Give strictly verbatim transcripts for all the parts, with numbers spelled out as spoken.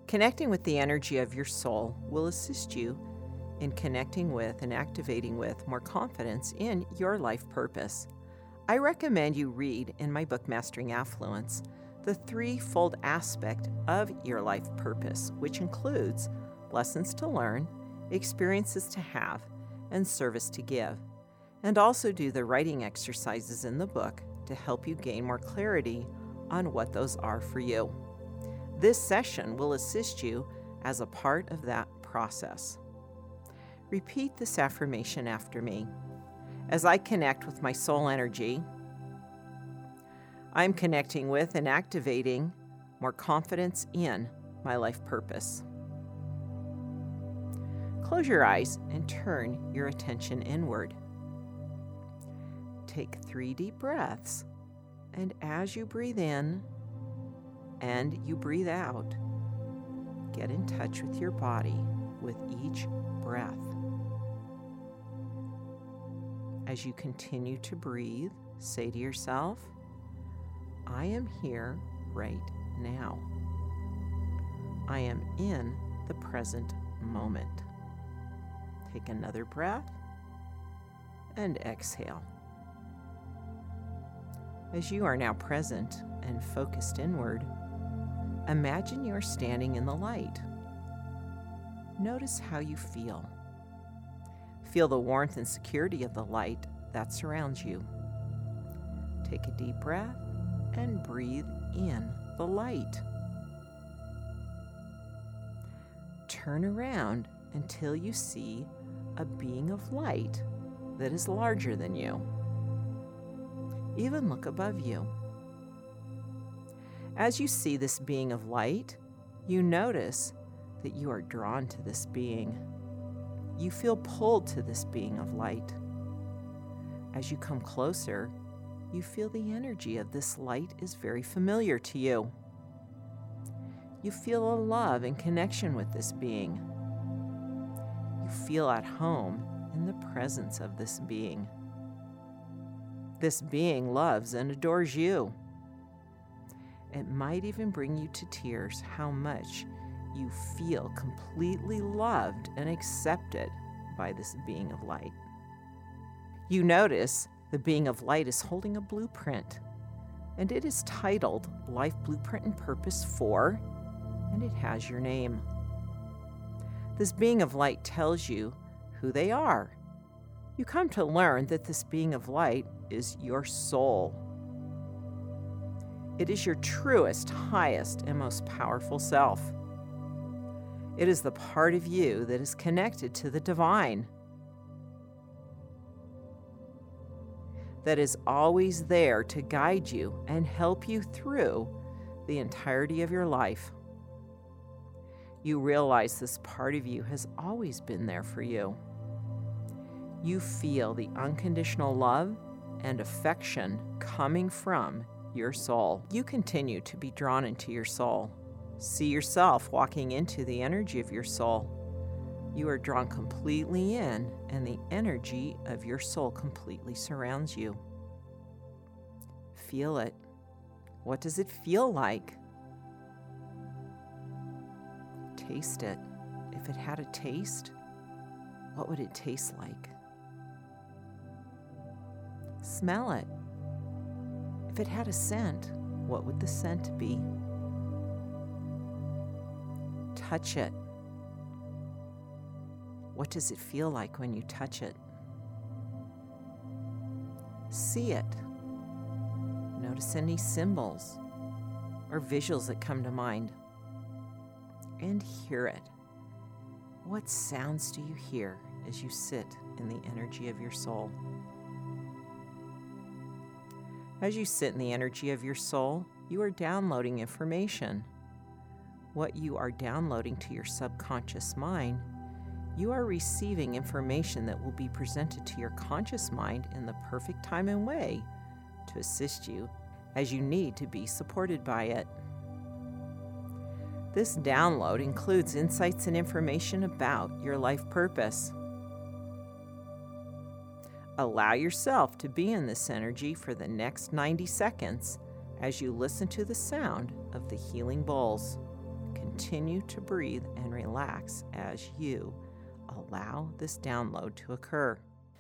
Connecting with the energy of your soul will assist you in connecting with and activating with more confidence in your life purpose. I recommend you read in my book, Mastering Affluence, the threefold aspect of your life purpose, which includes lessons to learn, experiences to have, and service to give. And also do the writing exercises in the book to help you gain more clarity on what those are for you. This session will assist you as a part of that process. Repeat this affirmation after me. As I connect with my soul energy, I'm connecting with and activating more confidence in my life purpose. Close your eyes and turn your attention inward. Take three deep breaths, and as you breathe in and you breathe out, get in touch with your body with each breath. As you continue to breathe, say to yourself, I am here right now. I am in the present moment. Take another breath and exhale. As you are now present and focused inward, imagine you're standing in the light. Notice how you feel. Feel the warmth and security of the light that surrounds you. Take a deep breath and breathe in the light. Turn around until you see a being of light that is larger than you. Even look above you. As you see this being of light, you notice that you are drawn to this being. You feel pulled to this being of light. As you come closer, you feel the energy of this light is very familiar to you. You feel a love and connection with this being. You feel at home in the presence of this being. This being loves and adores you. It might even bring you to tears how much you feel completely loved and accepted by this being of light. You notice the being of light is holding a blueprint, and it is titled Life Blueprint and Purpose for, and it has your name. This being of light tells you who they are. You come to learn that this being of light is your soul. It is your truest, highest, and most powerful self. It is the part of you that is connected to the divine, that is always there to guide you and help you through the entirety of your life. You realize this part of you has always been there for you. You feel the unconditional love and affection coming from your soul. You continue to be drawn into your soul. See yourself walking into the energy of your soul. You are drawn completely in, and the energy of your soul completely surrounds you. Feel it. What does it feel like? Taste it. If it had a taste, what would it taste like? Smell it. If it had a scent, what would the scent be? Touch it. What does it feel like when you touch it? See it. Notice any symbols or visuals that come to mind. And hear it. What sounds do you hear as you sit in the energy of your soul? As you sit in the energy of your soul, you are downloading information. What you are downloading to your subconscious mind, you are receiving information that will be presented to your conscious mind in the perfect time and way to assist you as you need to be supported by it. This download includes insights and information about your life purpose. Allow yourself to be in this energy for the next ninety seconds as you listen to the sound of the healing bowls. Continue continue to breathe and relax as you allow this download to occur.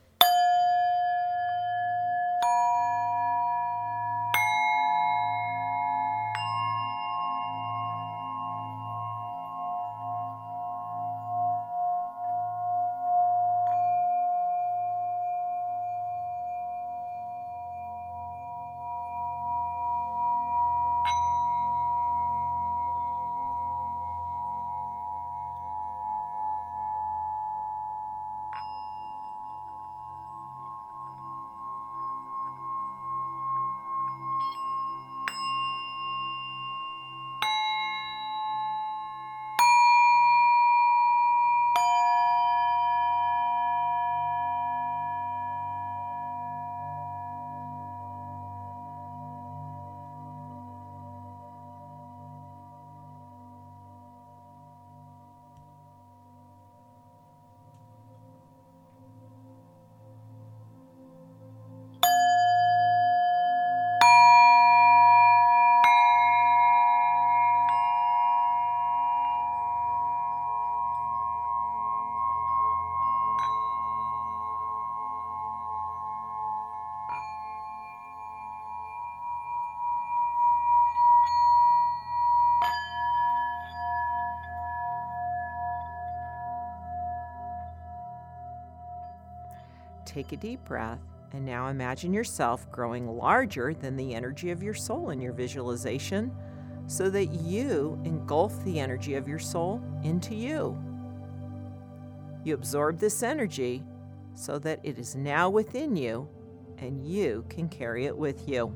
Take a deep breath, and now imagine yourself growing larger than the energy of your soul in your visualization, so that you engulf the energy of your soul into you. You absorb this energy so that it is now within you, and you can carry it with you.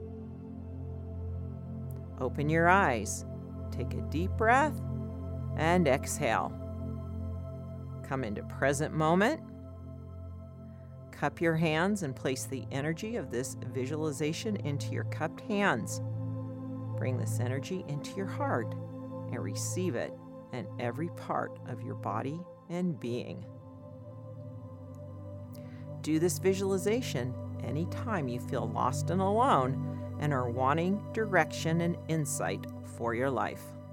Open your eyes, take a deep breath, and exhale. Come into present moment. Cup your hands and place the energy of this visualization into your cupped hands. Bring this energy into your heart and receive it in every part of your body and being. Do this visualization anytime you feel lost and alone and are wanting direction and insight for your life.